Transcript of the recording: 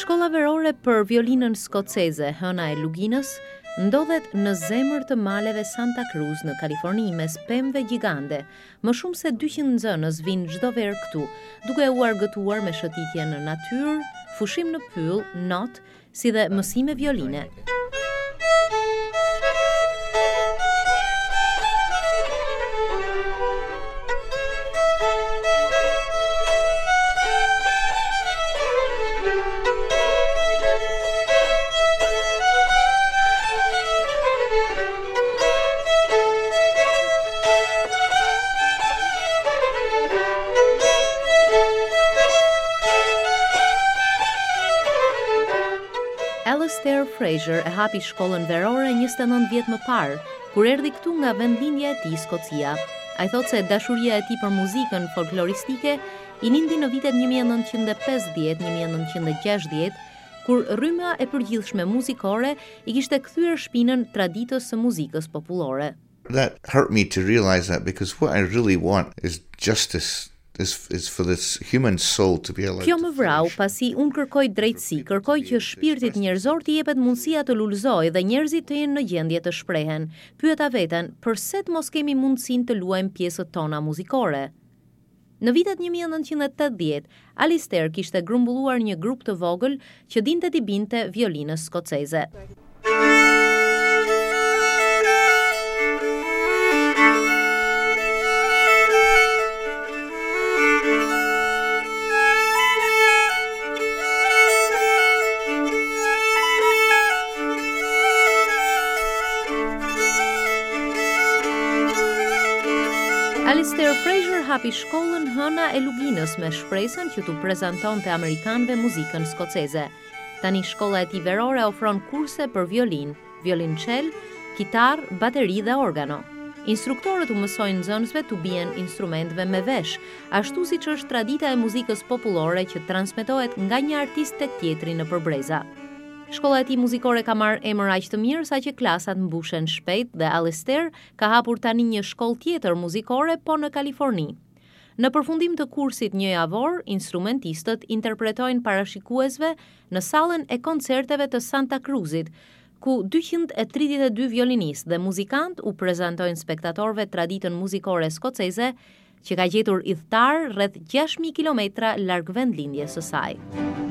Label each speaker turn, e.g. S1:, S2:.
S1: Shkolla verore për violinën skoceze Hëna e Luginës ndodhet në zemër të maleve Santa Cruz në Kaliforni mes pemëve gjigande. Më shumë se 200 nxënës vinë çdo verë këtu, duke u argëtuar me shëtitje në natyrë, fushim në pyll, not, si dhe mësime violine. Alistair Fraser e hapi shkollën verore 29 vjet më parë, kur erdhi këtu nga vendlindja e tij Skocia. Ai thotë se dashuria e tij për muzikën folkloristike i nindi në vitet 1950-1960, kur rryma e përgjithshme muzikore I kishte kthyer shpinën traditës së muzikës popullore.
S2: That hurt me to realize that, because what I really want is justice. Is for this human soul to be allowed.
S1: Kjo më vrau pasi unë kërkoj drejtësi, kërkoj që shpirtit njerëzor të jepet mundësia të lulëzojë dhe njerëzit të jenë në gjendje të shprehen. Pyeta veten, përse të mos kemi mundësinë të luajmë pjesët tona muzikore? Në vitet 1980, Alistair kishte grumbulluar një grup të vogël që dinte t'i binte violinës skoceze. Alistair Fraser hapi shkollën Hëna e Luginës me shpresën që t'u prezantonte amerikanëve muzikën skoceze. Tani shkolla e tij verore ofron kurse për violonçel, kitar, bateri dhe organo. Instruktorët u mësojnë nxënësve t'u bien instrumenteve me vesh, ashtu siç është tradita e muzikës popullore që transmetohet nga një artist tek tjetri nëpër breza. Shkolla e tij muzikore ka marrë emër aq të mirë saqë klasat mbushen shpejt dhe Alistair ka hapur tani një shkollë tjetër muzikore, po në Kaliforni. Në përfundim të kursit një javor, instrumentistët interpretojnë parashikuesve në sallën e koncerteve të Santa Cruzit, ku 232 violinistë dhe muzikant u prezantojnë spektatorëve traditën muzikore skoceze, që ka gjetur idhtar rreth 6.000 kilometra larg vendlindjes së saj.